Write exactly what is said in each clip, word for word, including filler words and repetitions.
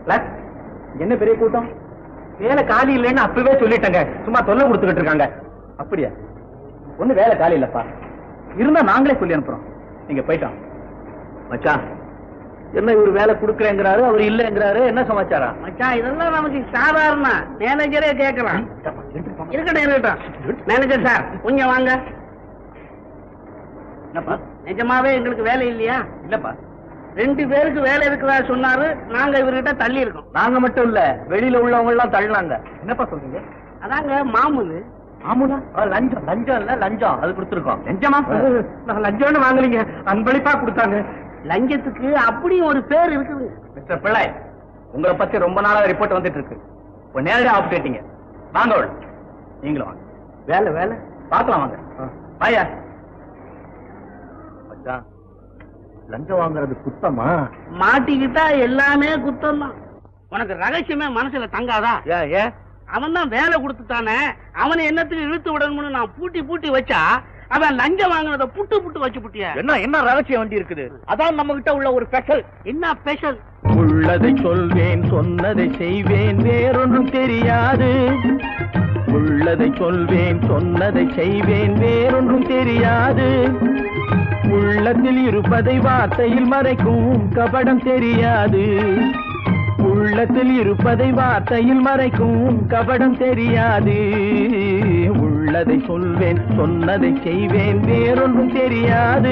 என்ன பெரிய கூட்டம்? வேலை காலி இல்லைன்னு அப்பவே சொல்லிட்டேங்க. சும்மா தொல்லை கொடுத்துக்கிட்டு இருக்காங்க. அப்படியா? ஒண்ணு வேலை காலி இல்லப்பா. இருந்தா நாங்களே சொல்லி அனுப்புறோம். நீங்க போயிட்டோம். மச்சான், என்ன இவரு வேலை கொடுக்கறேங்கிறாரு, அவர் இல்லங்கிறாரு, என்ன சமாச்சாரம்? மச்சான், இதெல்லாம் நமக்கு சாதாரண. மேனேஜரே கேட்கலாம். இருக்கட்டும் இருக்கட்டும். மேனேஜர் சார் கொஞ்சம் வாங்க. என்னப்பா? நிஜமாவே எங்களுக்கு வேலை இல்லையா? இல்லப்பா. ரெண்டு பேருக்கு வேலை இருக்கிறதா சொன்னாரு. நாங்க இவர்கிட்ட தள்ளி இருக்கோம். நாங்க மட்டும் இல்ல, வெளியில உள்ளவங்க எல்லாம் தள்ளினாங்க. என்னப்பா சொல்றீங்க? அதாங்க மாமூலு. மாமூலா? லஞ்சம். லஞ்சம் இல்ல, லஞ்சம் அது கொடுத்துருக்கோம். லஞ்சமா? நான் லஞ்சம்னு வாங்கலீங்க, அன்பளிப்பா கொடுத்தாங்க. லஞ்சத்துக்கு அப்படியும் ஒரு பேர் இருக்குது. மிஸ்டர் பிள்ளை, உங்களை பத்தி ரொம்ப நாளா ரிப்போர்ட் வந்துட்டு இருக்கு. இப்போ நேரடியாக ஆப்டேட்டிங்க. வாங்க, நீங்களும் வாங்க. வேலை வேலை பார்க்கலாம், வாங்க. வாயா. மச்சான், லஞ்சம் வாங்குறது குத்தமா? மாட்டிக்கிட்டா எல்லாமே குத்தம் தான். உனக்கு ரகசியமே மனசுல தங்காதா? ஏன் ஏன்? அவன் தான் வேலை கொடுத்துட்டானே, அவனை என்னத்துக்கு இழுத்து விடணும்னு நான் பூட்டி பூட்டி வச்சா அவன் லஞ்சம் வாங்கினத புட்டு புட்டு வச்சு புட்டியா? என்ன என்ன ரகசியம் வண்டி இருக்குது? அதான் நம்ம கிட்ட உள்ள ஒரு ஸ்பெஷல். என்ன ஸ்பெஷல்? உள்ளதை சொல்வேன், சொன்னதை செய்வேன், வேறொன்றும் தெரியாது. உள்ளதை சொல்வேன், சொன்னதை செய்வேன், வேறொன்றும் தெரியாது. உள்ளத்தில் இருப்பதை வார்த்தையில் மறைக்கும் கபடம் தெரியாது. உள்ளத்தில் இருப்பதை வார்த்தையில் மறைக்கும் கபடம் தெரியாது. உள்ளதை சொல்வேன், சொன்னதை செய்வேன், வேறொன்றும் தெரியாது.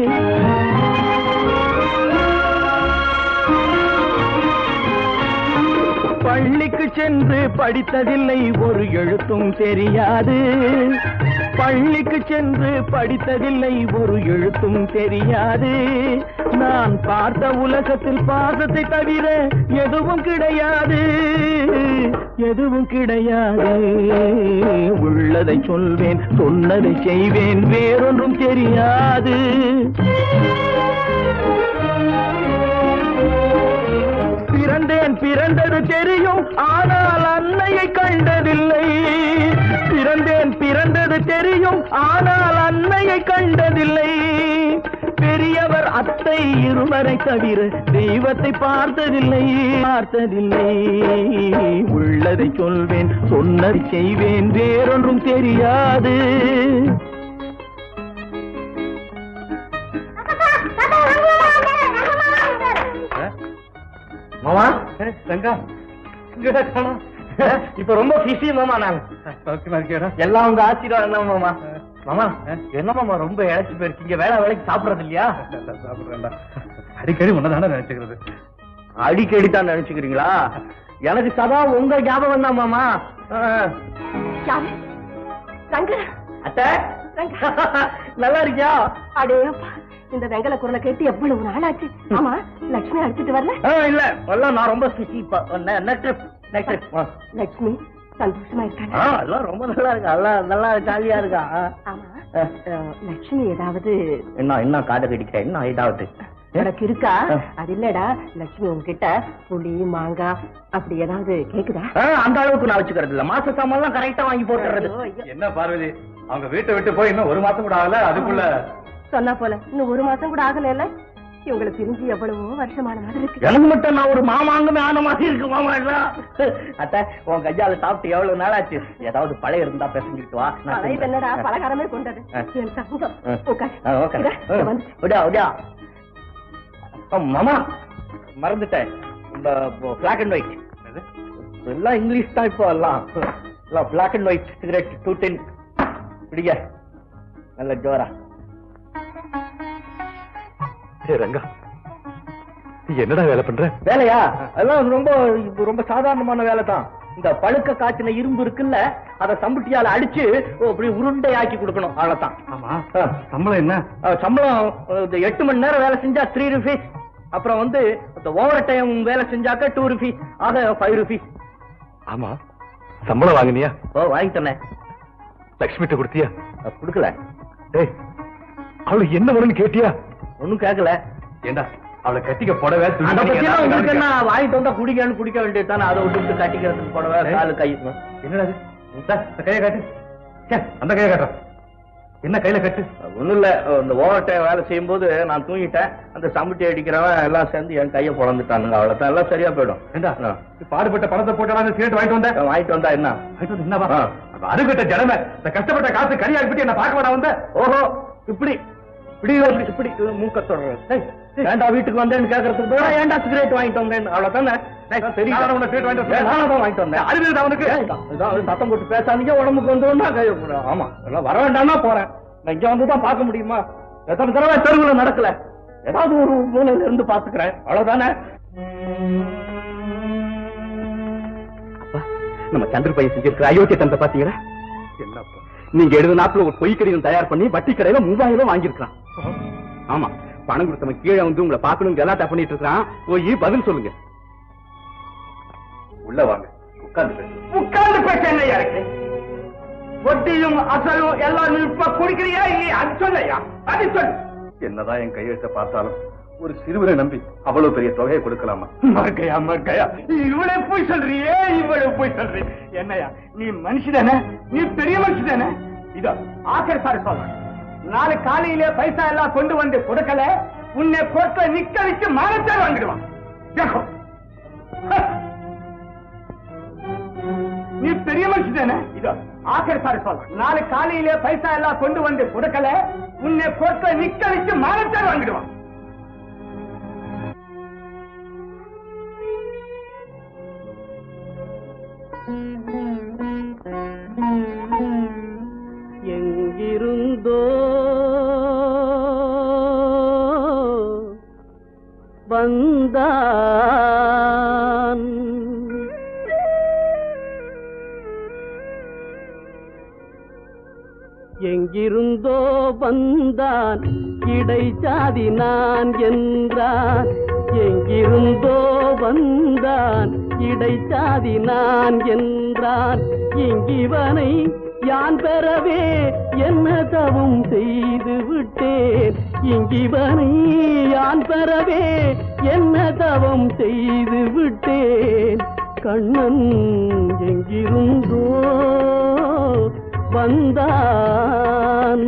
பள்ளிக்கு சென்று படித்ததில்லை, ஒரு எழுத்தும் தெரியாது. பள்ளிக்கு சென்று படித்ததில்லை, ஒரு எழுத்தும் தெரியாது. நான் பார்த்த உலகத்தில் பாசத்தை தவிர எதுவும் கிடையாது, எதுவும் கிடையாது. உள்ளதை சொல்வேன், சொன்னதை செய்வேன், வேறொன்றும் தெரியாது. பிறந்தேன், பிறந்தது தெரியும், ஆனால் அன்னையை கண்டதில்லை. பிறந்தேன், பிறந்தது தெரியும், ஆனால் அன்னையை கண்டதில்லை. பெரியவர் அத்தை இருவரை தவிர தெய்வத்தை பார்த்ததில்லை, பார்த்ததில்லை. உள்ளதை சொல்வேன், சொன்னதை செய்வேன், வேறொன்றும் தெரியாது. மாமா, ரங்கா, இப்ப ரொம்ப பிஸி மாமா. நான் எல்லாம் உங்க ஆசீர்வாதம் தான் மாமா. மாமா, என்ன மாமா ரொம்ப இழைச்சு போயிருக்கீங்க? வேலை வேலைக்கு சாப்பிடறது இல்லையா? சாப்பிடுறேன்டா. அடிக்கடி உன்னதான நினைச்சுக்கிறது. அடிக்கடி தான் நினைச்சுக்கிறீங்களா? எனக்கு சதா உங்க ஞாபகம் தான் மாமா. அத்தை, நல்லா இருக்கியா? அடே இந்த வெங்கல குரலை கேட்டு எவ்வளவு நாளாச்சு. ஆமா, லட்சுமி அடிச்சிட்டு வரல? இல்ல, நான் ரொம்ப பிஸி. லட்சுமி சந்தோஷமா இருக்காங்க? எல்லாம் ரொம்ப நல்லா இருக்கா, எல்லாம் நல்லா ஜாலியா இருக்கா. ஆமா, லட்சுமி ஏதாவது என்ன என்ன காதை கடிக்க என்ன ஏதாவது எனக்கு இருக்கா? அது இல்லடா, லட்சுமி உங்ககிட்ட புளி மாங்காய் அப்படி ஏதாவது கேக்குதா? அந்த அளவுக்கு நான் வச்சுக்கிறது இல்ல. மாச சாமான் கரெக்டா வாங்கி போட்டுறது. என்ன பார்வதி, அவங்க வீட்டை விட்டு போய் இன்னும் ஒரு மாசம் கூட ஆகல, அதுக்குள்ள சொன்னா போல இன்னும் ஒரு மாசம் கூட ஆகல. இவங்களை பிரிஞ்சு எவ்வளவோ வருஷமான மாதிரி இருக்கு. எனக்கு மட்டும் நான் ஒரு மாமாங்கமே ஆன மாதிரி இருக்கு மாமா. அத்த, உன் கையால சாப்பிட்டு எவ்வளவு நாளாச்சு? ஏதாவது பழைய இருந்தா பேசிட்டு வா. பழைய என்னடா, பலகாரமே கொண்டது. மாமா, மறந்துட்டேன், இந்த பிளாக் அண்ட் ஒயிட் எல்லாம் இங்கிலீஷ் தான். இப்போ எல்லாம் black and white cigarette two ten பிடிக்க நல்ல ஜோரா. ரங்கா, என்னடா வேலை பண்ற? வேலையா? அதெல்லாம் ரொம்ப ரொம்ப சாதாரணமான வேலை தான். இந்த பழுக்க காய்ச்சின இரும்பு இருக்குல்ல, அதை சம்புட்டியால அடிச்சு அப்படி உருண்டை ஆக்கி கொடுக்கணும், அவ்வளவுதான். ஆமா, சம்பளம் என்ன? சம்பளம் எட்டு மணி நேரம் வேலை செஞ்சா த்ரீ ருபீஸ். அப்புறம் வந்து ஓவர் டைம் வேலை செஞ்சாக்க டூ ருபீஸ், ஆக ஃபைவ் ருபீஸ். ஆமா, சம்பளம் வாங்கினியா? ஓ, வாங்கி தந்தேன். லட்சுமிட்ட கொடுத்தியா? கொடுக்கல. டேய், அவளுக்கு என்ன வேணும்னு கேட்டியா? ஒன்னும் கேட்கல. ஏண்டா, அவளை கட்டிக்க புடவை உங்களுக்கு என்ன வாங்கிட்டு வந்தா குடிக்கணும், குடிக்க வேண்டியது தானே. அதை விட்டு கட்டிக்கிறதுக்கு புடவை காலு கை. என்னடா கையை காட்டு, அந்த கையை காட்டுறோம். என்ன கையில கட்டு? ஒண்ணும் இல்ல, இந்த ஓவர் டைம் வேலை செய்யும் போது நான் தூங்கிட்டேன். அந்த சம்பட்டி அடிக்கிறவன் எல்லாம் சேர்ந்து என் கையை பொழந்துட்டானுங்க. அவ்வளவுதான், எல்லாம் சரியா போயிடும். ஏண்டா பாடுபட்ட பணத்தை போட்டு சிகரெட் வாங்கிட்டு வந்தேன். வாங்கிட்டு வந்தா என்ன? என்னவா அருகட்ட ஜனமே, இந்த கஷ்டப்பட்ட காசு கரியாக்கி விட்டு என்ன பார்க்க வேடா வந்த? ஓஹோ, இப்படி இப்படி இப்படி மூக்க தொடர்றேன். ஏண்டா வீட்டுக்கு வந்தேன்னு கேட்கறதுக்கு போல ஏண்டா சிகரெட் வாங்கிட்டு வந்தேன்? அவ்வளவுதானே தெரியும். வாங்கிட்டு வந்தேன். அறிவு அவனுக்கு சத்தம் போட்டு பேசாதீங்க, உடம்புக்கு வந்தோம்னா ஆமா எல்லாம் வர வேண்டாம்னா போறேன். நான் இங்க வந்துதான் பார்க்க முடியுமா? எத்தனை தடவை தெருவுல நடக்கல, ஏதாவது ஒரு மூலையில இருந்து பாத்துக்கிறேன். அவ்வளவுதானே. நம்ம சந்திர பையன் செஞ்சிருக்கிற அயோக்கிய தந்தை பாத்தீங்களா? என்னப்பா நீங்க எழுபது நாட்கள் ஒரு பொய் கடிதம் தயார் பண்ணி வட்டி கடையில மூவாயிரம் ரூபாய் வாங்கியிருக்கான். ஆமா, பணம் கொடுத்தவன் கீழே வந்து உங்களை பாக்கணும் கலாட்டா பண்ணிட்டு இருக்கான். போய் பதில் சொல்லுங்க. உள்ள வாங்க, உட்கார்ந்து உட்கார்ந்து பேச என்னையா இருக்கு? வட்டியும் அசலும் எல்லாம் இப்ப குடிக்கிறியா இல்லையா? அது சொல்லையா, அது சொல்லு. என்னதான் என் கையெழுத்த பார்த்தாலும் ஒரு சிறுவரை நம்பி அவ்வளவு பெரிய தொகையை கொடுக்கலாமா? மர்க்கையா மர்க்கையா, இவ்வளவு போய் சொல்றியே, இவ்வளவு போய் சொல்றீ. என்னையா நீ மனுஷதானே? நீ பெரிய மனுஷதானே? இதோ ஆக்கர் சார் சொல்ற, நாளை காலையிலே பைசா எல்லாம் கொண்டு வந்து கொடுக்கல, உன்னை கோர்ட்ல நிக்க வச்சு மானத்தை வாங்கிடுவான். நீ பெரிய மனுஷதானே? இதோ ஆக்கர் சார் சொல்ற, நாளை காலையிலே பைசா எல்லாம் கொண்டு வந்து கொடுக்கல, உன்னை கோர்ட்ல நிக்க வச்சு மானத்தை வாங்கிடுவான். எங்கிருந்தோ வந்தான், எங்கிருந்தோ வந்தான், இடைச்சாதி நான் என்றான். எங்கிருந்தோ வந்தான், இடைச்சாதி நான் என்றான். இங்கிவனை யான் பெறவே என்ன தவம் செய்து விட்டேன். இங்கிவனை யான் பெறவே என்ன தவம் செய்து விட்டேன். கண்ணன் எங்கிருந்தோ வந்தான்.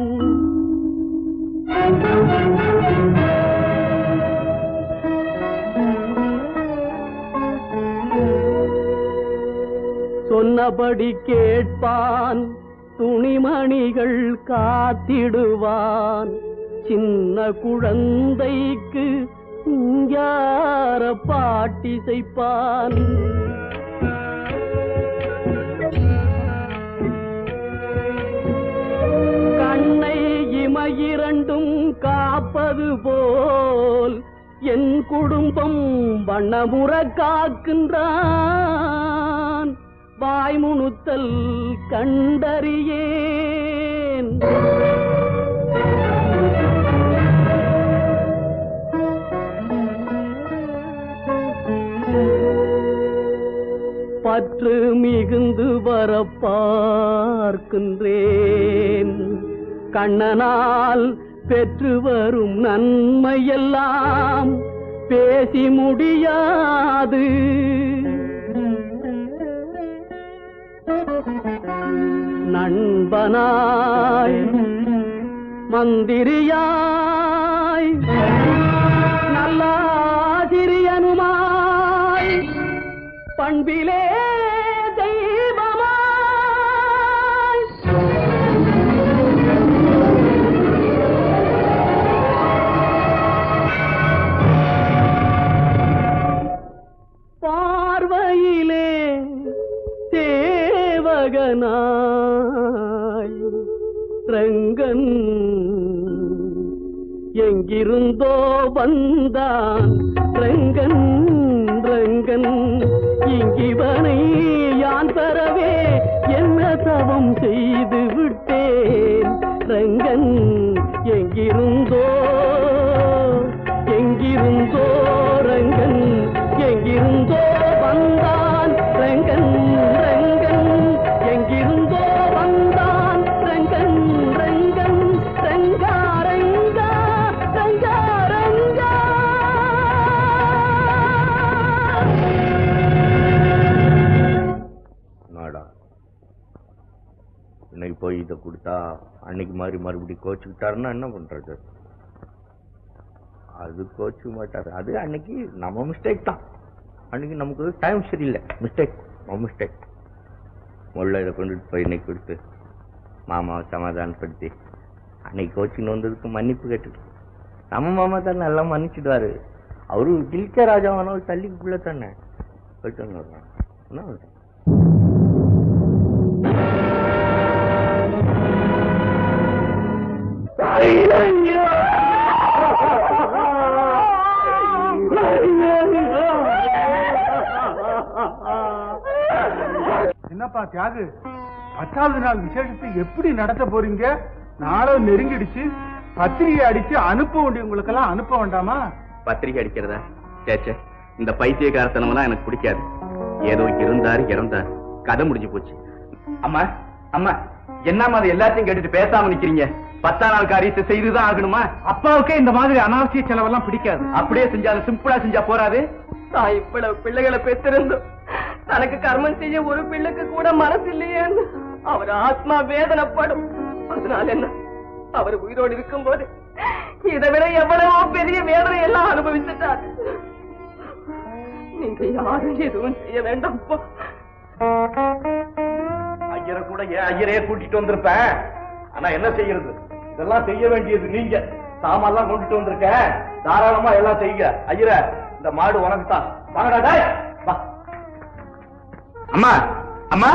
சொன்னபடி கேட்பான், துணிமணிகள் காத்திடுவான். சின்ன குழந்தைக்கு சிங்கார பாட்டிசைப்பான். கண்ணை இமையிரண்டும் காப்பது போல் என் குடும்பம் வண்ணமுற காக்கின்றான். வாய்முணுத்தல் கண்டறியேன். பற்று மிகுந்து வர பார்க்கின்றேன். கண்ணனால் பெற்று வரும் நன்மையெல்லாம் பேசி முடியாது. நண்பனாய் மந்திரியாய் நல்லாசிரியனுமாய் பண்பிலே தெய்வமாய் பார்வையிலே சேவகனாய் ரங்கன் எங்கிருந்தோ வந்தான். ரங்கன் ரங்கன் இங்கிவனை யான் பெறவே என்ன தவம் செய்து விட்டேன். ரங்கன் எங்கிருந்தோ எங்கிருந்தோ ரங்கன் எங்கிருந்தோ வந்தான். ரங்கன் ரங்கன் எங்கிருந்தோ வந்தான். ரங்கன் ரங்கன் ரங்கா ரங்கா ரங்கா ரங்கா. நாடா இன்னைக்கு போய் இதை பணத்தை கொடுத்தா அன்னைக்கு மாதிரி மறுபடியும் கோச்சுக்கிட்டாருன்னா என்ன பண்றது? அது கோச்சு மாட்டாரு. அது அன்னைக்கு நம்ம மிஸ்டேக் தான். அன்னைக்கு நமக்கு டைம் சரியில்லை. மிஸ்டேக் நம்ம மிஸ்டேக். முள்ள இதை கொண்டுட்டு போய் இன்னைக்கு கொடுத்து மாமாவை சமாதானப்படுத்தி அன்னைக்கு கோச்சின்னு வந்ததுக்கு மன்னிப்பு கேட்டு நம்ம மாமா தான் நல்லா மன்னிச்சிடுவாரு. அவரு டில்கே ராஜாவானவர் தள்ளிக்குள்ள தானே போயிட்டு வந்து என்ன என்னப்பா தியாகு, பத்தாவது நாள் விசேஷத்தை எப்படி நடத்த போறீங்க? நாளும் நெருங்கிடுச்சு. பத்திரிகை அடிச்சு அனுப்ப வேண்டியவங்களுக்கெல்லாம் அனுப்ப வேண்டாமா? பத்திரிகை அடிக்கிறதா? சேச்சே, இந்த பைத்தியக்காரத்தனமெல்லாம் எனக்கு பிடிக்காது. ஏதோ இருந்தாரு இறந்தாரு, கதை முடிஞ்சு போச்சு. அம்மா அம்மா, என்னம்மா அது எல்லாத்தையும் கேட்டுட்டு பேசாம நிக்கிறீங்க? பத்தாம் நாள் காரியத்தை செய்துதான் ஆகணுமா? அப்பாவுக்கே இந்த மாதிரி அனாவசிய செலவெல்லாம் பிடிக்காது. அப்படியே செஞ்சாலும் சிம்பிளா செஞ்சா போறாது. நான் இவ்வளவு பிள்ளைகளை பெற்றிருந்தோம், தனக்கு கர்மம் செய்ய ஒரு பிள்ளைக்கு கூட மனசு இல்லையேன்னு அவர் ஆத்மா வேதனைப்படும். அதனால என்ன, அவர் உயிரோடு இருக்கும் போது இதை விட எவ்வளவோ பெரிய வேதனை எல்லாம் அனுபவிச்சுட்டார். நீங்க யாரும் எதுவும் செய்ய வேண்டாம்ப்பா. ஐயரை கூட ஏன் ஐயரையே கூட்டிட்டு வந்திருப்பேன். ஆனா என்ன செய்யறது, இதெல்லாம் செய்ய வேண்டியது நீங்க. சாமான்லாம் கொண்டுட்டு வந்திருக்க, தாராளமா எல்லாம் செய்யுங்க. ஐயர, இந்த மாடு உனக்கு தான். வாங்கடா டேய், வா. அம்மா அம்மா,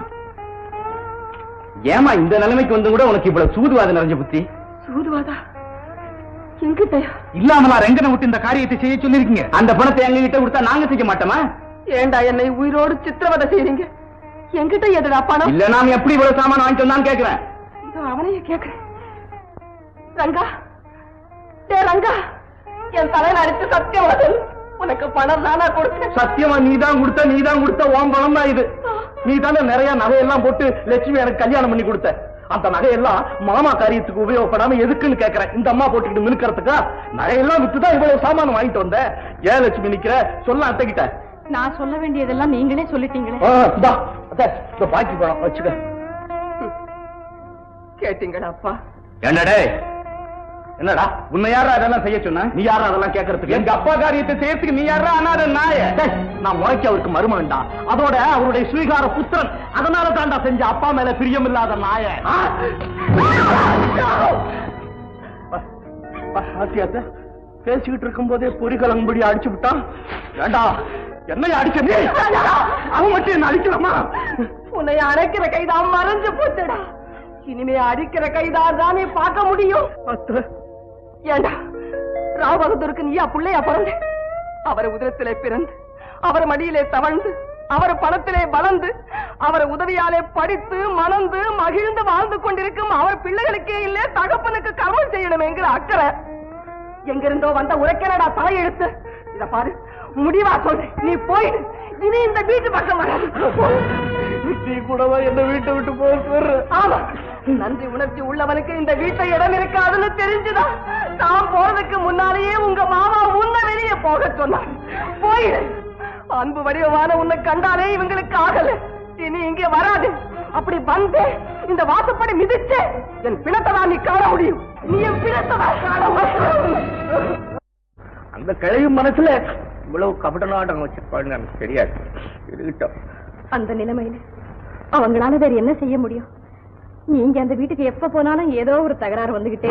ஏமா இந்த நிலைமைக்கு வந்து கூட உனக்கு இவ்வளவு சூதுவாத நிறைஞ்ச புத்தி? சூதுவாதா? என்கிட்டயா? இல்லாமலா ரெங்கனை விட்டு இந்த காரியத்தை செய்ய சொல்லிருக்கீங்க? அந்த பணத்தை எங்க கிட்ட கொடுத்தா நாங்க செய்ய மாட்டோமா? ஏண்டா என்னை உயிரோடு சித்திரவதை செய்றீங்க? என்கிட்ட எதுடா பணம்? இல்ல, நான் எப்படி இவ்வளவு சாமான வாங்கிட்டு வந்தான்னு கேக்குறேன். அவனையே கேக்குறேன். ரங்கா, டே ரங்கா, என் தலையில அடிச்சு சத்தியம் வரும், உனக்கு பணம் தானா கொடுத்தேன்? சத்தியமா நீதான் கொடுத்த, நீதான் கொடுத்த. உன் பணம் தான் இது. நீ தானே நிறைய நகையெல்லாம் போட்டு லட்சுமி எனக்கு கல்யாணம் பண்ணி கொடுத்த. அந்த நகையெல்லாம் மாமா காரியத்துக்கு உபயோகப்படாம எதுக்குன்னு கேக்குறேன். இந்த அம்மா போட்டுக்கிட்டு மினுக்கிறதுக்கா? நகையெல்லாம் வித்துதான் இவ்வளவு சாமான் வாங்கிட்டு வந்த. ஏன் லட்சுமி நிக்கிற? சொல்ல அத்தைக்கிட்ட. நான் சொல்ல வேண்டியதெல்லாம் நீங்களே சொல்லிட்டீங்களே. பாக்கி பணம் வச்சுக்க. கேட்டீங்களா அப்பா? என்னடே, என்னடா உன்னை யாரா அதெல்லாம் செய்ய சொன்ன? நீ யாரா அதெல்லாம் கேட்கறதுக்கு? எங்க அப்பா காரியத்தை செய்யறதுக்கு நீ யாரா? அனாத நாய. நான் முறைக்கு அவருக்கு மருமகன்டா, அதோட அவருடைய ஸ்வீகார புத்திரன். அதனால தாண்டா செஞ்ச. அப்பா மேல பிரியம் இல்லாத நாய. பேசிக்கிட்டு இருக்கும் போதே பொறிகலங்கும்படி அடிச்சு விட்டான். ஏண்டா என்னைய அடிச்சே? அவன் மட்டும் என்ன அடிக்கலாமா? உன்னை அரைக்கிற கைதான் மறைஞ்சு போச்சுடா. இனிமே அடிக்கிற கைதான் தானே பார்க்க முடியும். ஏண்டா ராவ் பகதூருக்கு நீயா பிள்ளையா பிறந்த? அவர் உதரத்திலே பிறந்து, அவர் மடியிலே தவழ்ந்து, அவர் பணத்திலே வளர்ந்து, அவர் உதவியாலே படித்து மணந்து மகிழ்ந்து வாழ்ந்து கொண்டிருக்கும் அவர் பிள்ளைகளுக்கே இல்லே தகப்பனுக்கு கர்மம் செய்யணும் என்கிற அக்கறை எங்கிருந்தோ வந்த உரைக்கிறடா தலையெழுத்து. இத பாரு, முடிவா சொல்றேன், நீ போயிடு. இனி இந்த வீட்டு பக்கம் வராது. நீ கூடவா என்ன வீட்டை விட்டு போக? ஆமா, நன்றி உணர்ச்சி உள்ளவனுக்கு இந்த வீட்டை இடம் இருக்காதுன்னு தெரிஞ்சுதான் நான் போறதுக்கு முன்னாலேயே உங்க மாமா உன்னை வெளியே போக சொன்னார். போயிடு. அன்பு வடிவமான உன்னை கண்டாலே இவங்களுக்கு ஆகல. இனி இங்கே வராது. அப்படி வந்து இந்த வாசப்படி மிதிச்சு என் பிணத்தை தான் நீ காண முடியும். நீ என் பிணத்தை தான் காண முடியும். அந்த கிழவி மனசுல இவ்வளவு கபட நாடகம் வச்சிருப்பாங்க எனக்கு தெரியாது. இருக்கட்டும். அந்த நிலைமையில அவங்களால வேற என்ன செய்ய முடியும்? நீங்க அந்த வீட்டுக்கு எப்ப போனாலும் ஏதோ ஒரு தகராறு வந்துகிட்டே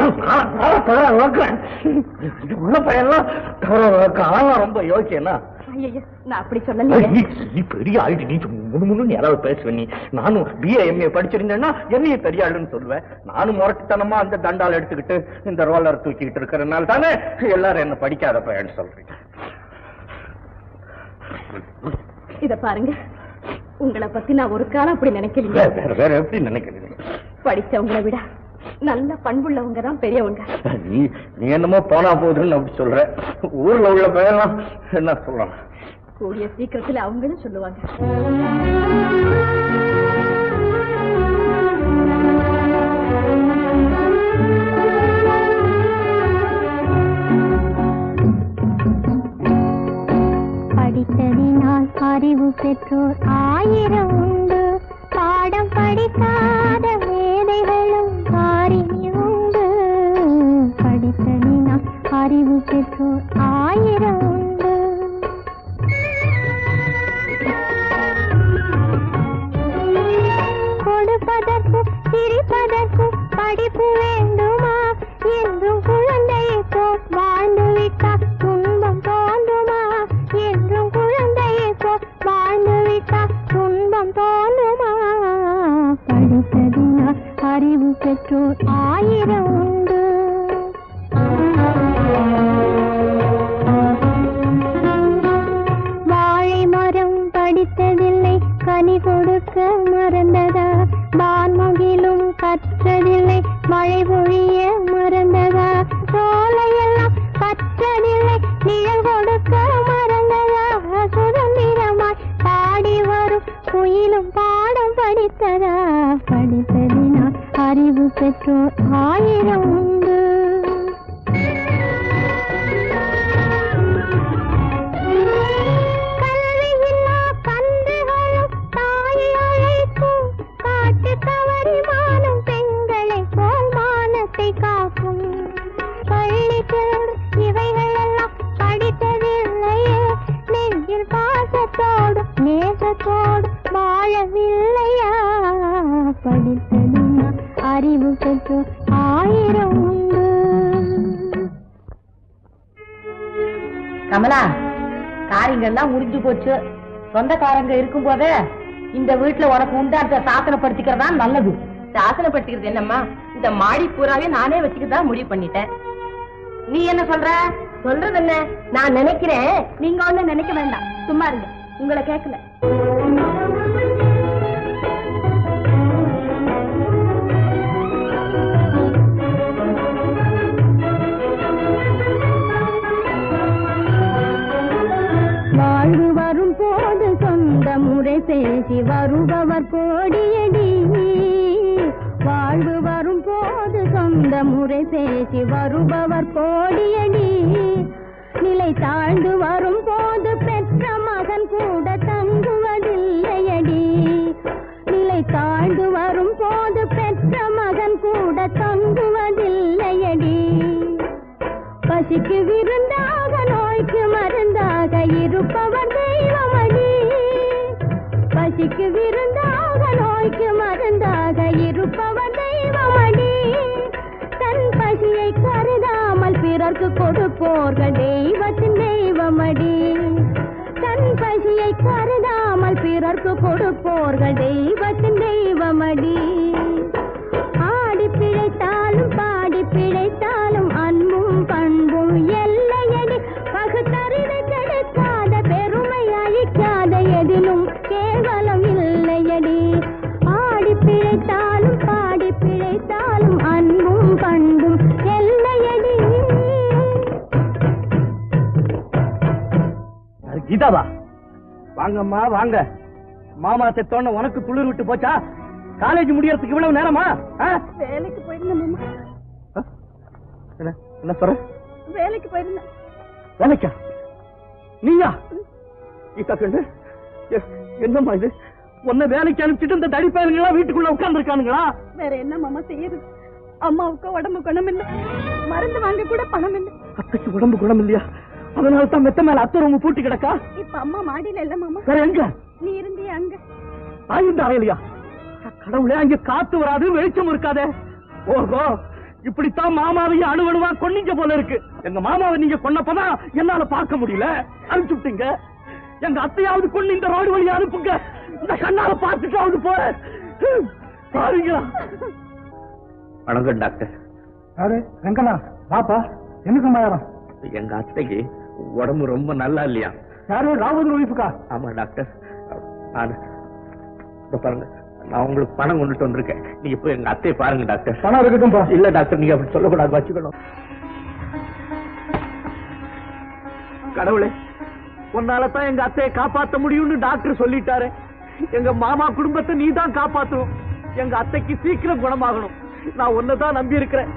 உள்ள பையன்லாம் ரொம்ப யோசிச்சேன்னா. ஐயோ, நான் அப்படி சொல்லல. நீ பெரிய ஆயிட்டு, நீ முன்னு முன்னு யாராவது பேசுவேன். நீ நானும் பிஏ எம்ஏ படிச்சிருந்தேன்னா என்னைய பெரிய ஆளுன்னு சொல்லுவேன். நானும் முரட்டுத்தனமா அந்த தண்டால் எடுத்துக்கிட்டு இந்த ரோலர் தூக்கிட்டு இருக்கிறதுனால தானே எல்லாரும் என்ன படிக்காத பையன்னு சொல்றீங்க. இத பாருங்க, உங்களை பத்தி நான் ஒரு காலம் அப்படி நினைக்கலீங்க. வேற வேற எப்படி நினைக்கிறீங்க? படிச்சவங்களை விட நல்ல பண்புள்ளவங்க தான் பெரியவங்க. நீ நீ என்னமோ போனா போகுதுன்னு அப்படி சொல்ற. ஊர்ல உள்ள பையன்லாம் என்ன சொல்றாங்க? கூடிய சீக்கிரத்துல அவங்களும் சொல்லுவாங்க. படித்ததினால் அறிவு பெற்றோர் ஆயிரம் உண்டு, பாடம் படிக்காத மேதைகள் பெற்றோர் ஆயிரம் உண்டு. கொடுப்பதற்கு சிரிப்பதற்கு படிப்பு வேண்டுமா? என்றும் குழந்தையை போல் வாழ்ந்து விட்டால் துன்பம் தோன்றுமா? என்றும் குழந்தையை போல் வாழ்ந்து விட்டால் துன்பம் தோன்றுமா? படித்ததினால் அறிவு பெற்றோர் ஆயிரம் உண்டு. வாழை மரம் படித்ததில்லை, கனி கொடுக்க மறந்ததா? வான்முகிலும் கற்றதில்லை, மழை பொழிய மறந்ததா? சோலையெல்லாம் கற்றதில்லை, நிழல் கொடுக்க மறந்ததா? சுதந்திரமாய் பாடி வரும் குயிலும் பாடம் படித்ததா? படித்ததினால் அறிவு பெற்றோர் ஆயிரம் உண்டு. கல்வியில்லா கன்றுகளும் தாயை அழைக்கும், காட்டு தவறி மானம் பெண்களை போல் மானத்தை காக்கும். பள்ளி சென்று இவைகள் எல்லாம் படித்ததில்லையே, நெஞ்சில் பாசத்தோடு நேசத்தோடு வாழவில்லையா? படித்ததினால் அறிவு பெற்றோர் ஆயிரம் உண்டு. கமலா, காரியங்கள்லாம் முடிஞ்சு போச்சு. சொந்தக்காரங்க இருக்கும் போதே இந்த வீட்டுல உனக்கு உண்டாட்ட சாசனப்படுத்திக்கிறதா நல்லது. சாசனப்படுத்திக்கிறது என்னம்மா, இந்த மாடி பூராவே நானே வச்சுக்கதான் முடிவு பண்ணிட்டேன். நீ என்ன சொல்ற? சொல்றது என்ன? நான் நினைக்கிறேன், நீங்க ஒண்ணு நினைக்க வேண்டாம், சும்மா இருங்க, உங்களை கேட்கல. வாழ்வு வரும் போது சொந்த முறை பேசி வருபவர் கோடியடி. வாழ்வு வரும் போது சொந்த முறை பேசி வருபவர் கோடியடி. நிலை தாழ்ந்து வரும் போது பெற்ற மகன் கூட தங்குவதில்லையடி. நிலை தாழ்ந்து வரும் போது பெற்ற மகன் கூட தங்குவதில்லையடி. பசிக்கு விருந்தாக நோய்க்கு மருந்தாக இருப்பவர் தெய்வமடி. பசிக்கு விருந்தாக நோய்க்கு மருந்தாக இருப்பவர் தெய்வமடி. தன் பசியை கருதாமல் பிறர்க்கு கொடுப்போர்கள் தெய்வத்தின் தெய்வமடி. தன் பசியை கருதாமல் பிறர்க்கு கொடுப்போர்கள் தெய்வத்தின் தெய்வமடி. ஆடி பிழைத்தாலும் பாடி பிழைத்தாலும் அன்பும் பண்பும் எல்லையடி. பகுத்தறிவை கெடுக்காத பெருமை அழிக்காத எதிலும் கேவலம் இல்லையடி. ஆடி பிழைத்தாலும் பாடி பிழைத்தாலும் அன்பும் பண்பும் எல்லையடி. கீதாவா, வாங்கம்மா வாங்க. மாமா செத்தோன்னு உனக்கு குளிர் விட்டு போச்சா? காலேஜ் முடியறதுக்கு இவ்வளவு நேரமா? வேலைக்கு போயிருந்தேன். என்ன சொல்ற? வேலைக்கு போயிருந்தேன். வேலைக்கா? நீயா? என்னம்மா இது? உன்ன வேலைக்கு அனுப்பிச்சிட்டு இந்த தடி பயலுங்களா வீட்டுக்குள்ள உட்கார்ந்து இருக்கானுங்களா? வேற என்ன மாமா செய்யுது? அம்மாவுக்கு உடம்பு குணம் இல்லை, மருந்து வாங்க கூட பணம் இல்லை. அத்தைக்கு உடம்பு குணம் இல்லையா? அதனால தான் மெத்த மேல அத்தை ரொம்ப பூட்டி கிடக்கா. இப்ப அம்மா மாடியில இல்ல மாமா. வேற எங்க? நீ இருந்திய அங்க. ஆயுந்த அறையிலையா? கடவுளே, அங்க காத்து வராது, வெளிச்சம் இருக்காதே. ஓஹோ, இப்படித்தான் மாமாவையும் அணுவணுவா கொன்னீங்க போல இருக்கு. எங்க மாமாவை நீங்க கொன்னப்பதான் என்னால பார்க்க முடியல, அனுப்பிச்சு விட்டீங்க. எங்க அத்தையாவது கொண்டு இந்த ரோடு வழியா அனுப்புங்க, இந்த கண்ணால பார்த்துட்டாவது போற பாருங்களா. வணக்கம் டாக்டர். யாரு? வெங்கண்ணா பாப்பா. எனக்கு மாயிரம். எங்க அத்தைக்கு உடம்பு ரொம்ப நல்லா இல்லையா? யாரு? ராவதூர் ஒய்ஃபுக்கா? ஆமா டாக்டர். நான் பாருங்க, நான் உங்களுக்கு பணம் கொண்டுட்டு வந்திருக்கேன். நீங்க போய் எங்க அத்தையை பாருங்க டாக்டர். பணம் இருக்கட்டும். இல்ல டாக்டர், நீங்க அப்படி சொல்லக்கூடாது, வச்சுக்கணும். கடவுளே, உன்னாலதான் எங்க அத்தையை காப்பாத்த முடியும்னு டாக்டர் சொல்லிட்டாரு. எங்க மாமா குடும்பத்தை நீ தான் காப்பாத்தணும். எங்க அத்தைக்கு சீக்கிரம் குணமாகணும். நான் உன்னதான் நம்பி இருக்கிறேன்.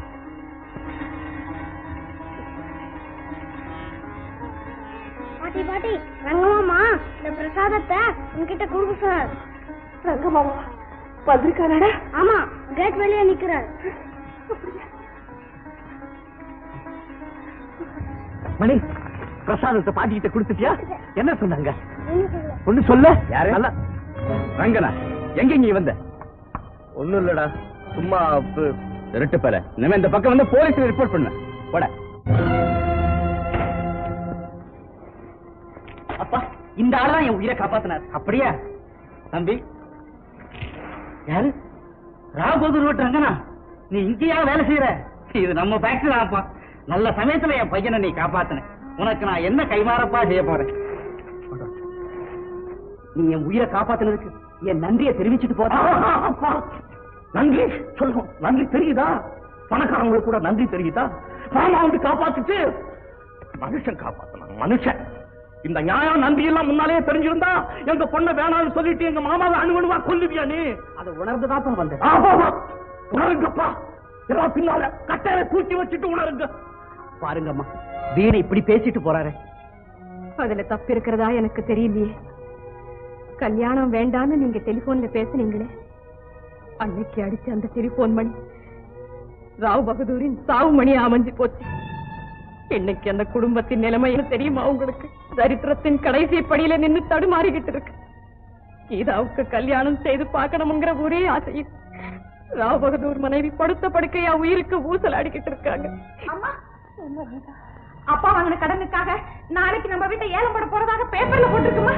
பாட்டி பாட்டி, ரங்கமாமா இந்த பிரசாதத்தை உன்கிட்ட கொடுக்க சார். ரங்கமாமா வந்திருக்காரா? ஆமா, கேட் வெளியே நிக்கிறார். மணி பிரசாதத்தை பாட்டிக்கிட்ட கொடுத்துட்டியா? என்ன சொன்னாங்க? ஒண்ணு சொல்ல. யாரு? ரங்கனா, எங்க நீ வந்த? ஒண்ணும் இல்லடா, சும்மா ரெட்டு பேர நம்ம இந்த பக்கம் வந்து போலீஸ்ல ரிப்போர்ட் பண்ண போட. அப்பா, இந்த ஆளதான் என் உயிரை காப்பாத்தினார். அப்படியா தம்பி? யாரு? ராபோதூர் ரோட் ரங்கனா, நீ இங்கேயா வேலை செய்யற? இது நம்ம ஃபேக்டரி தான்ப்பா. நல்ல சமயத்துல என் பையனை நீ காப்பாத்தின. உனக்கு நான் என்ன கைமாறப்பா செய்ய போறேன்? நீ என் உயிரை காப்பாத்தினதுக்கு என் நன்றியை தெரிவிச்சுட்டு போற. நன்றி சொல்லுவோம். நன்றி தெரியுதா? பணக்காரங்களுக்கு கூட நன்றி தெரியுதா? மாமா வந்து காப்பாத்துச்சு. மனுஷன் காப்பாத்தலாம், மனுஷன். இந்த நியாயம் நன்றி எல்லாம் முன்னாலே தெரிஞ்சிருந்தா எங்க பொண்ணை வேணாம்னு சொல்லிட்டு எங்க மாமாவை அணுவணுவா கொல்லுவியா நீ? அதை உணர்ந்துதான் வந்த. உணருங்கப்பா, எல்லாம் பின்னால கட்டையை தூக்கி வச்சுட்டு உணருங்க. பாருங்கம்மா, வீணை இப்படி பேசிட்டு போறாரு. அதுல தப்பு இருக்கிறதா எனக்கு தெரியலையே. கல்யாணம் வேண்டான்னு நீங்க டெலிபோன்ல பேசுனீங்களே, அன்னைக்கு அடிச்ச அந்த டெலிபோன் மணி ராவ் பகதூரின் சாவு மணி அமைஞ்சு போச்சு. இன்னைக்கு அந்த குடும்பத்தின் நிலைமைன்னு தெரியுமா உங்களுக்கு? சரித்திரத்தின் கடைசி படியில நின்று தடுமாறிக்கிட்டு இருக்கு. கீதாவுக்கு கல்யாணம் செய்து பார்க்கணுங்கிற ஒரே ஆசையில் ராவ் பகதூர் மனைவி படுத்த படுக்கையா உயிருக்கு ஊசல் அடிக்கிட்டு இருக்காங்க. அப்பா வாங்கின கடனுக்காக நாளைக்கு நம்ம வீட்டை ஏலம் போட போறதாக பேப்பர்ல போட்டிருக்குமா?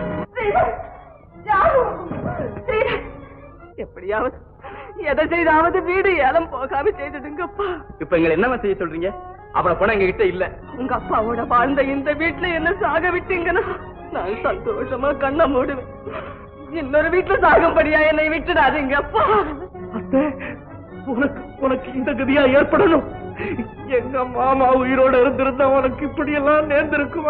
எப்படியாவது எதை செய்தாவது வீடு ஏலம் போகாம செய்துடுங்கப்பா. இப்ப எங்களை என்ன செய்ய சொல்றீங்க? அவளை போன எங்க கிட்ட இல்ல. உங்க அப்பாவோட வாழ்ந்த இந்த வீட்டுல என்ன சாக விட்டீங்கன்னா நான் சந்தோஷமா கண்ணை மூடுவேன். இன்னொரு வீட்டுல சாகும்படியா என்னை விட்டுடாதீங்க அப்பா. உனக்கு உனக்கு இந்த கதியா ஏற்படணும். எங்க மாமா உயிரோட இருந்திருந்தா உனக்கு இப்படி எல்லாம் நேர்ந்திருக்குமா?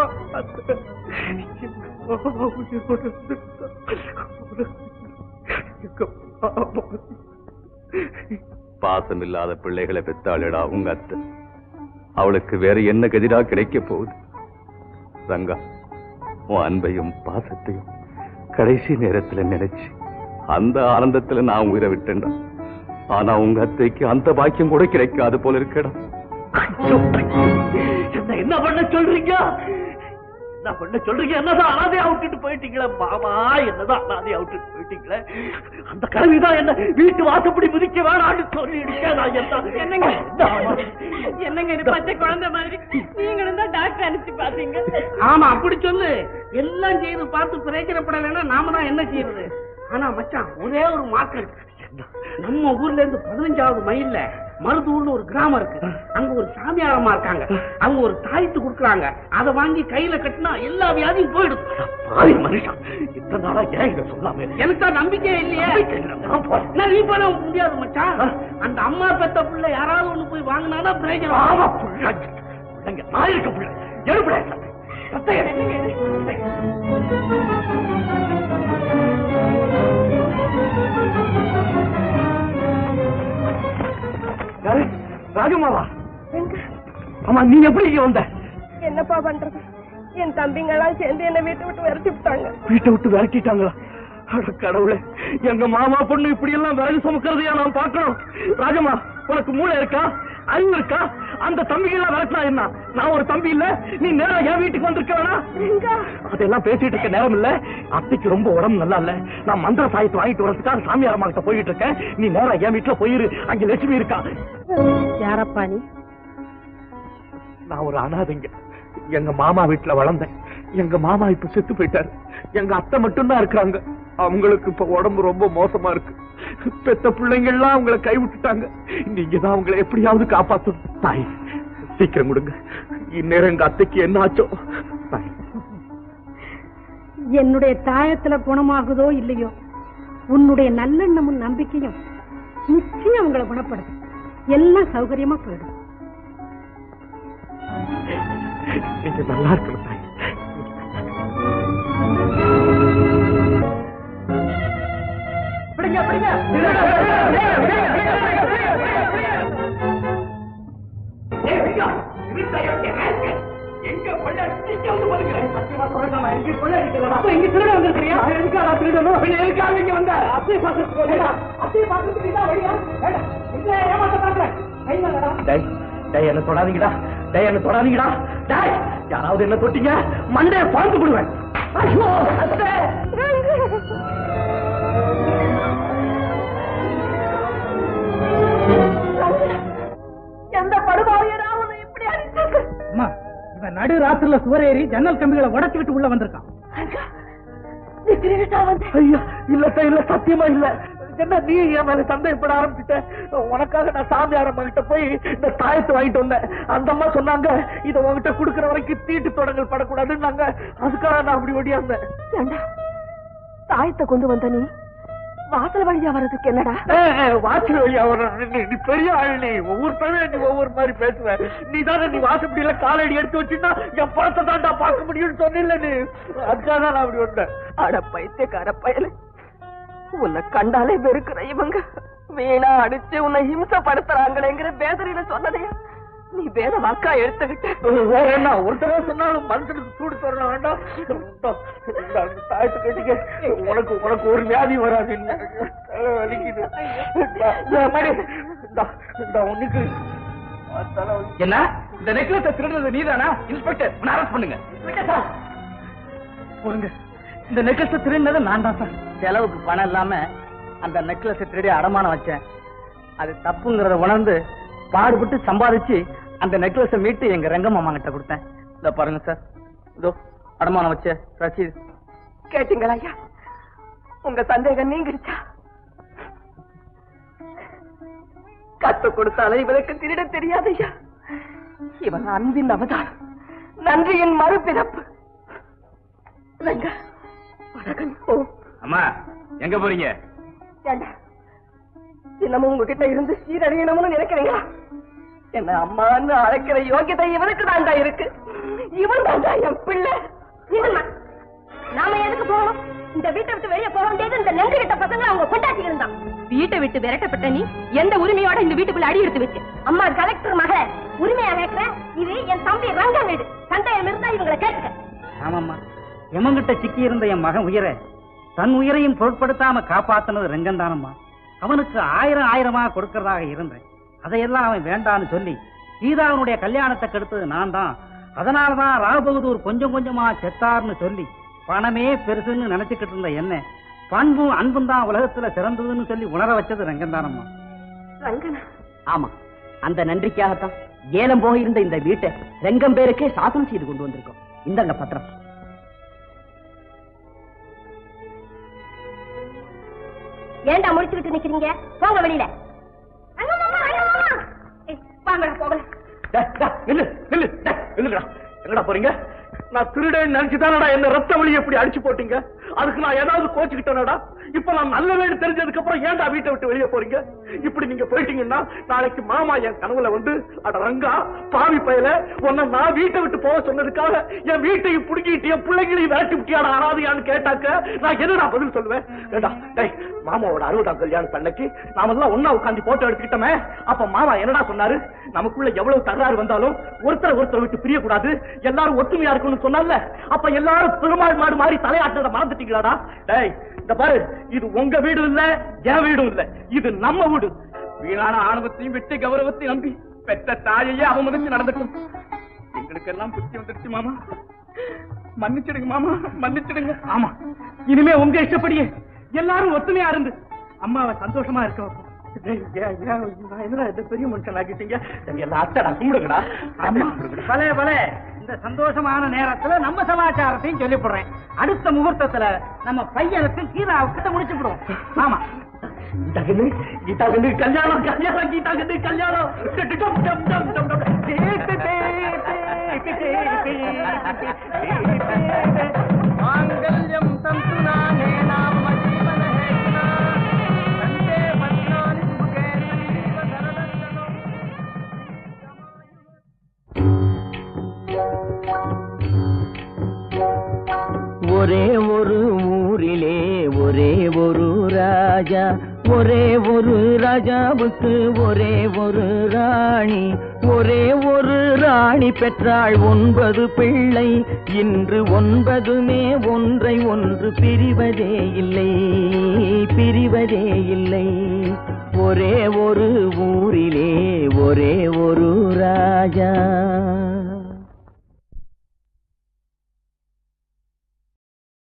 பாசம் இல்லாத பிள்ளைகளை பெத்தாளிடா உங்க அத்தை. அவளுக்கு வேற என்ன கதிரா கிடைக்க போகுது? ரங்கா, உன் அன்பையும் பாசத்தையும் கடைசி நேரத்துல நினைச்சு அந்த ஆனந்தத்துல நான் உயிரை விட்டேன்டா. ஆனா உங்க அத்தைக்கு அந்த பாக்கியம் கூட கிடைக்காது போல இருக்கடா. என்ன பண்ண சொல்றீங்க? என்ன பண்ண சொல்றீங்க? என்னதான் அனாதையா விட்டுட்டு போயிட்டீங்களே மாமா, என்னதான் அனாதையா விட்டுட்டு போயிட்டீங்களே. அந்த கல்விதான் என்ன வீட்டு வாசப்படி மிதிக்க வேணான்னு சொல்லி என்னங்க என்னங்க இது பச்சை குழந்தை மாதிரி நீங்களும் தான் டாக்டர் அனுப்பிச்சு பாத்தீங்க. ஆமா, அப்படி சொல்லு. எல்லாம் செய்து பார்த்து பிரயோஜனப்படலைன்னா நாம தான் என்ன செய்யறது? ஆனா மச்சான், ஒரே ஒரு மாற்றம் இருக்கு. நம்ம ஊர்ல இருந்து பதினஞ்சாவது மைல்ல மருதூர்னு ஒரு கிராமம் இருக்கு. அங்க ஒரு சாமியாரமா இருக்காங்க. அவங்க ஒரு தாயத்து கொடுக்குறாங்க. அதை வாங்கி கையில கட்டினா எல்லா வியாதியும் போயிடும். மனுஷன் இத்தனை நாளா ஏன் இதை சொல்லாம? எனக்கு தான் நம்பிக்கையே இல்லையே. நீ போன முடியாது மச்சான். அந்த அம்மா பெத்த பிள்ளை யாராவது ஒண்ணு போய் வாங்கினா பிரயோஜனம். நான் இருக்க பிள்ளை எடுப்பட ராஜமாவா? ஆமா, நீ எப்படி இங்க வந்த? என்னப்பா பண்றது? என் தம்பிங்கெல்லாம் சேர்ந்து என்ன வீட்டை விட்டு விரட்டி விட்டாங்க. வீட்டை விட்டு விரட்டிட்டாங்களா? கடவுளே, எங்க மாமா பொண்ணு இப்படி எல்லாம் விறகு சுமக்கிறதையா நான் பார்க்கணும். ராஜமா, உனக்கு மூளை இருக்கா? அறிவு இருக்கா? அந்த தம்பிகள்லாம் விரட்டினா என்ன? நான் ஒரு தம்பி இல்ல? நீ நேரம் என் வீட்டுக்கு வந்திருக்க? அதெல்லாம் பேசிட்டு இருக்க நேரம் இல்ல. அத்தைக்கு ரொம்ப உடம்பு நல்லா இல்ல. நான் மந்திர சாயத்தை வாங்கிட்டு வரதுக்காக சாமியார் அம்மா கிட்ட போயிட்டு இருக்கேன். நீ நேரம் என் வீட்டுல போயிரு. அங்க லட்சுமி இருக்கா. யாரப்பா நீ? நான் ஒரு அனாதைங்க. எங்க மாமா வீட்டுல வளர்ந்தேன். எங்க மாமா இப்ப செத்து போயிட்டாரு. எங்க அத்தை மட்டும்தான் இருக்கிறாங்க. அவங்களுக்கு இப்ப உடம்பு ரொம்ப மோசமா இருக்கு. பெத்த பிள்ளைங்க எல்லாம் அவங்களை கைவிட்டுட்டாங்க. நீங்க தான் அவங்களை எப்படியாவது காப்பாத்தணும். தாய், சீக்கிரம் கொடுங்க. இந்நேரம் எங்க அத்தைக்கு என்ன ஆச்சோ? தாய், என்னுடைய தாயத்துல குணமாகுதோ இல்லையோ, உன்னுடைய நல்லெண்ணமும் நம்பிக்கையும் நிச்சயம் அவங்களை குணப்படுது. எல்லாம் சௌகரியமா போயிடும். நீங்க நல்லா இருக்கணும் தாய். என்ன தொடாதீங்கடா, என்ன தொடாதீங்கடா. யாராவது என்ன தொட்டீங்க மண்டைய பார்த்து விடுவேன். ஐயோ அத்தை! எந்த படுபாவியரா உன்னை இப்படி அடிச்சாங்க? அம்மா, இவன் நடு ராத்திரில சுவரேறி ஜன்னல் கம்பிகளை உடைச்சுக்கிட்டு உள்ள வந்திருக்கான். ஐயா இல்ல இல்ல சத்தியமா இல்ல. என்ன நீ என் மேல சந்தேகப்பட ஆரம்பிச்சுட்ட? உனக்காக நான் சாமியார் அம்மா கிட்ட போய் இந்த தாயத்தை வாங்கிட்டு வந்தேன். அந்த அம்மா சொன்னாங்க இதை உங்ககிட்ட குடுக்கற வரைக்கும் தீட்டு தொடங்கள் படக்கூடாதுன்னாங்க. அதுக்காக நான் அப்படி ஓடியாந்தேன். தாயத்தை கொண்டு வந்த நீ வாசல் வழியா வர்றதுக்கு என்னடா? வாசல் வழியா வர்ற நீ பெரிய ஆள். நீ ஒவ்வொரு தடவை நீ ஒவ்வொரு மாதிரி பேசுவ. நீ தானே நீ வாசப்படியில காலடி எடுத்து வச்சுன்னா என் படத்தை தாண்டா பார்க்க முடியும்னு சொன்னில்ல நீ. அதுக்காக தான் நான் அப்படி வந்தேன். அட பைத்தியக்கார பயல, உன்னை கண்டாலே வெறுக்கிற இவங்க வீணா அடிச்சு உன்னை ஹிம்சப்படுத்துறாங்களேங்கிற வேதனையில சொன்னதையா நீ வேத வாக்கா எடுத்துக்கிட்ட? வேற என்ன ஒரு தடவை சொன்னாலும் மனுஷனுக்கு சூடு தரணும் வேண்டாம். தாயத்தை கட்டிக்க, உனக்கு உனக்கு ஒரு வியாதி வராது. என்ன இந்த நெக்லஸை திருடுறது நீதானா? இன்ஸ்பெக்டர் அரெஸ்ட் பண்ணுங்க. போடுங்க. இந்த நெக்லஸை திருடினது நான் தான் சார். செலவுக்கு பணம் இல்லாம அந்த நெக்லஸை திருடி அடமானம் வச்சேன். அது தப்புங்கிறத உணர்ந்து பாடுபட்டு சம்பாதிச்சு அந்த நெக்லஸை மீட்டு எங்க ரங்கம்மா கிட்ட கொடுத்தேன். இத பாருங்க சார், இதோ அடமானம் வச்ச ரசீது. கேட்டீங்களா ஐயா? உங்க சந்தேகம் நீங்கிடுச்சா? கத்து கொடுத்தாலே இவனுக்கு திருட தெரியாது ஐயா. இவன் அன்பின் அவதாரம், நன்றியின் மறுபிறப்பு. அம்மா எங்க போறீங்க? தினமும் உங்ககிட்ட இருந்து சீரழியணும்னு நினைக்கிறீங்களா? என்ன அம்மான்னு அழைக்கிற யோகியதை இவனுக்கு தாண்டா இருக்கு. இவன் தாண்டா என் பிள்ளை. நாம எதுக்கு போகணும்? இந்த வீட்டை விட்டு வெளியே போக வேண்டியது இந்த நன்றி கிட்ட பசங்க அவங்க கொண்டாட்டி இருந்தான். வீட்டை விட்டு விரட்டப்பட்ட நீ எந்த உரிமையோட இந்த வீட்டுக்குள்ள அடி எடுத்து வச்சு? அம்மா கலெக்டர் மக உரிமையா கேட்கிற? இது என் தம்பி ரங்க வீடு. சந்தேகம் இருந்தா இவங்களை கேட்டுக்க. ஆமாம்மா, எமங்கிட்ட சிக்கி இருந்த என் மகன் உயிரை தன் உயிரையும் பொருட்படுத்தாம காப்பாத்தினது ரெங்கன் தானம்மா. அவனுக்கு ஆயிரம் ஆயிரமா கொடுக்கறதாக இருந்தேன். அதையெல்லாம் அவன் வேண்டான்னு சொல்லி சீதாவனுடைய கல்யாணத்தை கெடுத்தது நான் தான். அதனாலதான் ராவபகதூர் கொஞ்சம் கொஞ்சமா செத்தார்னு சொல்லி பணமே பெருசுன்னு நினைச்சுக்கிட்டு இருந்த என்ன பண்பும் அன்பும் தான் உலகத்துல சிறந்ததுன்னு சொல்லி உணர வச்சது ரங்கன் தானம்மா. ரங்கனா? ஆமா, அந்த நன்றிக்காகத்தான் ஏலம் போக இருந்த இந்த வீட்டை ரெங்கம் பேருக்கே சாசனம் செய்து கொண்டு வந்திருக்கோம். இந்தங்க பத்திரம். ஏண்டா முடிச்சுக்கிட்டு நிக்கிறீங்க? போங்க வெளியில. வாங்க போகல. என்னடா போறீங்க? நான் திருடன் நினைச்சுதானடா என்ன ரத்த வழி எப்படி அடிச்சு போட்டீங்க? அதுக்கு நான் ஏதாவது கோச்சுக்கிட்டேனடா? இப்ப நான் நல்ல வீடு தெரிஞ்சதுக்கு அப்புறம் ஏன்டா வீட்டை விட்டு வெளியே போறீங்க? இப்படி நீங்க போயிட்டீங்கன்னா நாளைக்கு மாமா என் கனவுல வந்து அட ரங்கா பாவி பயல உன்னை நான் வீட்டை விட்டு போக சொன்னதுக்காக என் வீட்டையும் புடுங்கிட்டு என் பிள்ளைகளையும் விரட்டி விட்டியாடா அனாதையான்னு கேட்டாக்க நான் என்னடா பதில் சொல்லுவேன்? ஏண்டா டேய், மாமாவோட அறுபதாம் கல்யாணம் அன்னைக்கு நாம எல்லாம் ஒன்னா உட்காந்து போட்டோ எடுத்துக்கிட்டோமே, அப்ப மாமா என்னடா சொன்னாரு? நமக்குள்ள எவ்வளவு தகராறு வந்தாலும் ஒருத்தர் ஒருத்தர் விட்டு பிரியக்கூடாது, எல்லாரும் ஒத்துமையா இருக்கணும்னு சொன்னால. அப்ப எல்லாரும் பெருமாள் மாடு மாதிரி தலையாட்டுறத மறந்துட்டீங்களாடா? டேய் இந்த பாரு, இது உங்க வீடு இல்ல, என் வீடும் இல்ல, இது நம்ம வீடு. வீணான ஆணவத்தையும் விட்டு கௌரவத்தையும் நம்பி பெற்ற தாயையே அவமதிச்சு நடந்துக்கும். எங்களுக்கு எல்லாம் புத்தி வந்துருச்சு மாமா, மன்னிச்சிடுங்க மாமா, மன்னிச்சிடுங்க. ஆமா, இனிமே உங்க இஷ்டப்படியே எல்லாரும் ஒத்துமையா இருந்து அம்மாவை சந்தோஷமா இருக்க வைப்போம். பெரிய மனுஷன் ஆக்கிட்டீங்க. கும்பிடுங்கடா. பலே பலே, இந்த சந்தோஷமான நேரத்துல நம்ம சமாச்சாரத்தையும் சொல்லி போடுறேன். அடுத்த முகூர்த்தத்துல நம்ம பையனுக்கு கீதாவுக்கிட்ட முடிச்சுடுவோம். ஆமா, கீதாகண்டு கல்யாணம், கல்யாணம், கீதாகண்டு கல்யாணம். மாங்கல்யம் தந்துனா நேனா மஜீவன ஹேனா சந்தே பத்னானி சுகே ஜீவ தரலந்தனோ. ஒரே ஒரு ஊரிலே ஒரே ஒரு ராஜா, ஒரே ஒரு ராஜாவுக்கு ஒரே ஒரு ராணி, ஒரே ஒரு ராணி பெற்றாள் ஒன்பது பிள்ளை. இன்று ஒன்பதுமே ஒன்றை ஒன்று பிரிவதே இல்லை, பிரிவதே இல்லை. ஒரே ஒரு ஊரிலே ஒரே ஒரு ராஜா.